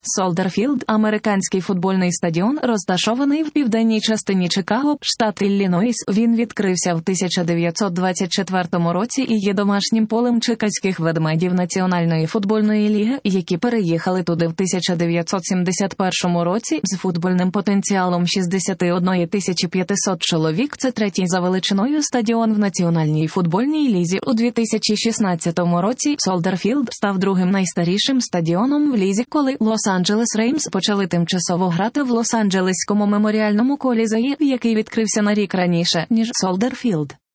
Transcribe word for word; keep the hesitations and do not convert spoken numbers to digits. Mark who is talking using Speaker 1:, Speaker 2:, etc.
Speaker 1: Солдер Філд – американський футбольний стадіон, розташований в південній частині Чикаго, штат Іллінойс. Він відкрився в тисяча дев'ятсот двадцять четвертому році і є домашнім полем чикаських ведмедів Національної футбольної ліги, які переїхали туди в тисяча дев'ятсот сімдесят першому році з футбольним потенціалом шістдесят одна тисяча п'ятсот чоловік. Це третій за величиною стадіон в Національній футбольній лізі. У дві тисячі шістнадцятому році Солдер Філд став другим найстарішим стадіоном в лізі, коли Лос-Анджелес Реймс почали тимчасово грати в Лос-Анджелеському меморіальному колізеї, який відкрився на рік раніше, ніж Солдер Філд.